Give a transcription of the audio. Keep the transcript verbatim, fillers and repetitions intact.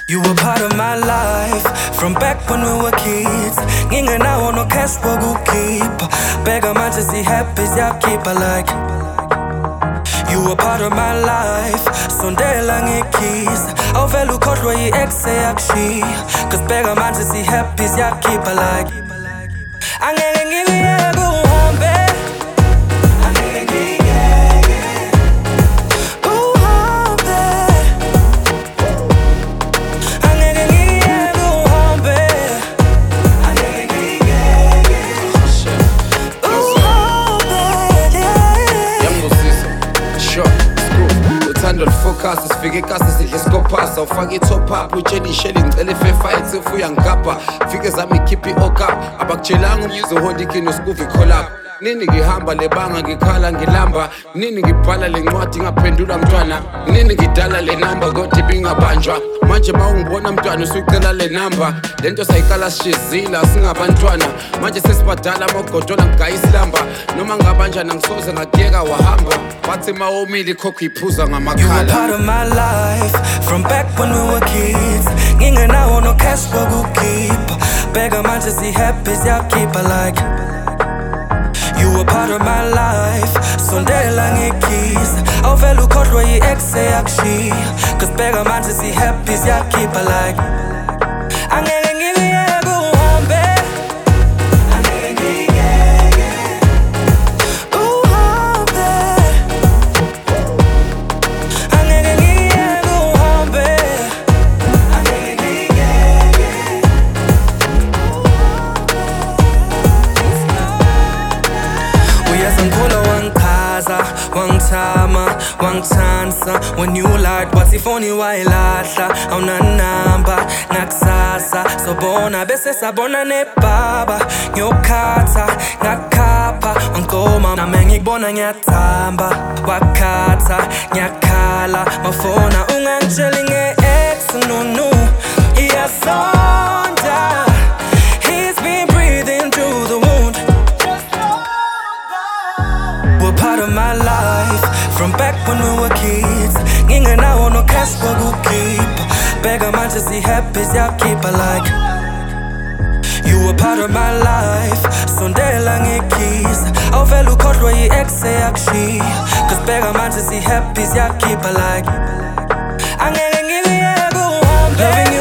You were part of my life from back when we were kids. Ngingenawo no cash wokukhipha bheka manje si-happy siyakhipha like. You were part of my life sondela ngikhisa awuvele ukhohlwe i-ex eyakushiya cause bheka manje si-happy siyakhipha like. Angeke ngikuyeke uhambe, angeke ngikuyeke uhambe, angeke ngikuyeke uhambe, angeke ngikuyeke uhambe. Yanguzisa, sure, school uthando lufocus sifike ikasi sidle sikopasa ufake i-top up utshela isheli ngicela i-fair sefu uyangigabha fike zami ikhiphi i-okap abakutshelanga umzohondi ikino skuvi collab nini ngihamba lebanga ngikhala ngilamba nini ngibhala le ncwadi ngaphendula mntwana nini ngidala le namba kodwa ibingabanjwa manje ma ungibona mntwana usuyicela le namba lento sayikala sishizila singabantwana manje sesibadala amagodola ngigayisilamba noma ngabanjana ngisoze ngakuyeka wahamba bathi ma womile ikhokho iphuza ngamakhala. You were part of my life from back when we were kids. Ngingenawo no cash wokukhipha bheka manje si-happy siyakhipha like. You were part of my life sondela ngikhisa awuvele ukhohlwe i-ex eyakushiya cause bheka manje si-happy siyakhipha like. Angeke ngikuyeke uhambe, angeke ngikuyeke uhambe, angeke ngikuyeke uhambe, angeke ngikuyeke uyazangkhula wangikhaza wangithama wangithansa when you lied wathi ifoni wayilahla awunanamba ngakusasa sobona bese sabona nebaba ngiyokhatha ngakukhapha wangigoma nami ngikubona ngiyathamba wakhatha ngiyakhala mafona ungangitsheli nge-ex nonu iyasonda. He's been breathing through the wound. We're part of my life from back when we were kids. Ngingenawo no cash wokukhipha bheka manje si-happy siyakhipha like. You were part of my life sondela ngikhisa awuvele ukhohlwe i-ex eyakushiya cause bheka manje si-happy siyakhipha like. Angeke ngikuyeke uhambe.